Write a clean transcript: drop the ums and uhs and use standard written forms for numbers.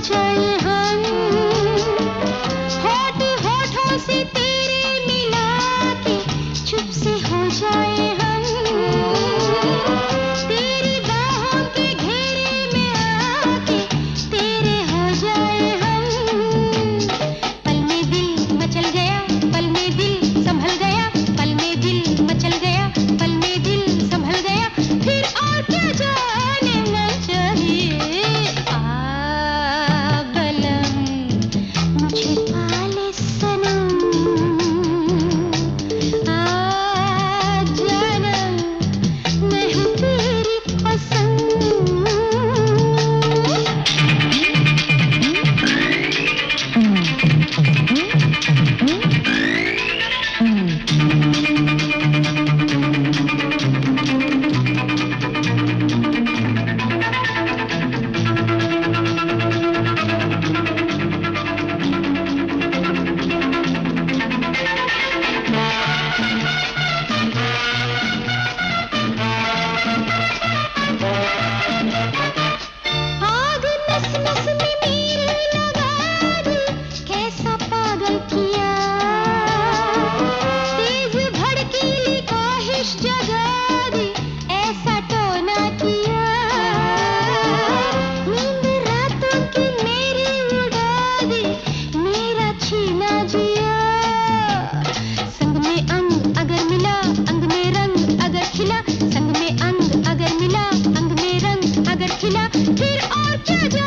जाए हम, होठ होठों से तेरे मिला के चुप से हो जाए हम, तेरी बाहों के घेरे में आके तेरे हो जाए हम। पल में दिल मचल गया, पल में दिल संभल गया, पल में दिल मचल गया, पल में दिल संभल गया, फिर और क्या जाने मन चाहिए। बलम मुझे पाले सनम, जानम मैं हूँ तेरी कसम। आग नस नस में मेरे लगा दी, कैसा पागल किया, तेज भड़कीली ख्वाहिश जगा दी, ऐसा टोना किया, नींद रातों की मेरी उड़ा दी, मेरा छीना जिया, संग में अंग अगर मिला, अंग में रंग अगर खिला, संग में अंग अगर मिला, अंग में रंग अगर खिला, फिर और क्या